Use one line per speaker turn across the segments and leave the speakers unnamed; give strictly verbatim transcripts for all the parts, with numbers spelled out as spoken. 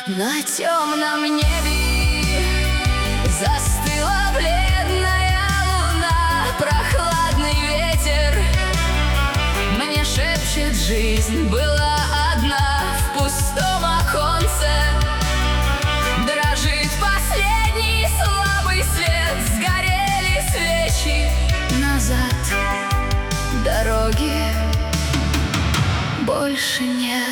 На темном небе застыла бледная луна, прохладный ветер мне шепчет: жизнь была одна. В пустом оконце дрожит последний слабый свет, сгорели свечи. Назад дороги больше нет.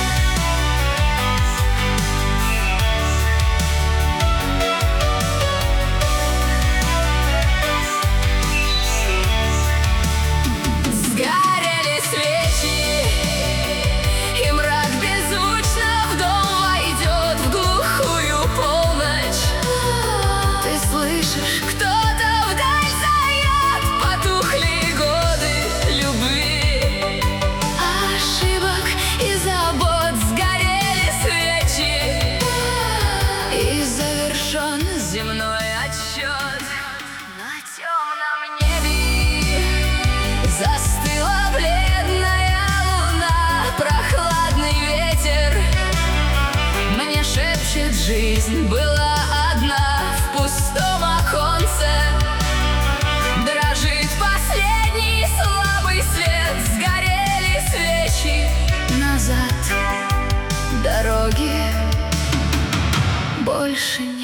Земной отсчет. На темном небе застыла бледная луна, прохладный ветер мне шепчет: жизнь была одна. В пустом оконце дрожит последний слабый свет, сгорели свечи. Назад дороги больше нет.